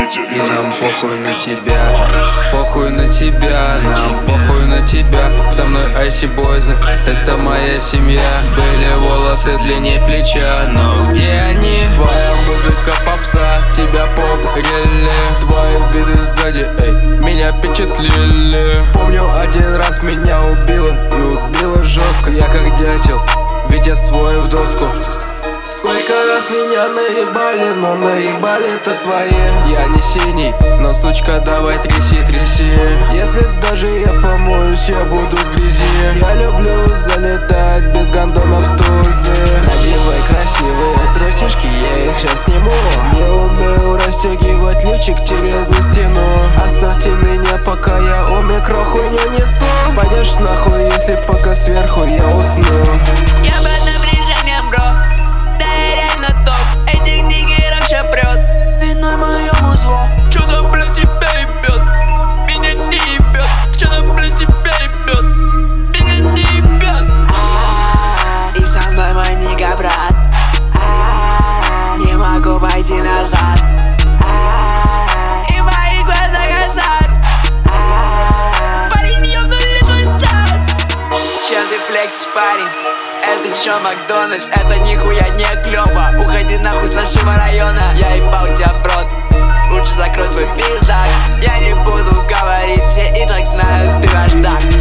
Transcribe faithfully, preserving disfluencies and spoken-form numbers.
И нам похуй на тебя, похуй на тебя, нам похуй на тебя. Со мной Айси Бойзы, это моя семья. Были волосы длиннее плеча, но где они? Твоя музыка попса, тебя поп реле. Твои виды сзади, эй, меня впечатлили. Помню, один раз меня убило, и убило жестко. Я как дятел, ведь я свой в доску. Сколько раз меня наебали, но наебали-то свои. Я не синий, но сучка, давай тряси, тряси. Если даже я помоюсь, я буду в грязи. Я люблю залетать без гондонов в тузы. Надевай красивые трусишки, я их сейчас сниму. Не умею расстегивать лифчик через на стену. Оставьте меня, пока я омикро хуйню несу. Пойдешь нахуй, если пока сверху я усну. Я под напряжением, бро. Этих нигеров ща прет. Виной моему зло. Чё-то, блядь, тебя ебет. Меня не ебет. Чё-то, блядь, тебя ебет. Меня не ебет. И со мной мой нига, брат. Не могу пойти назад. И мои глаза газар. Парень, ёбнули твой зад. Чем ты флексишь, парень? Это чё, Макдональдс? Это нихуя не клёво. Уходи нахуй с нашего района. Я ебал тебя в рот. Лучше закрой свой пиздак. Я не буду говорить, все и так знают, ты вождак.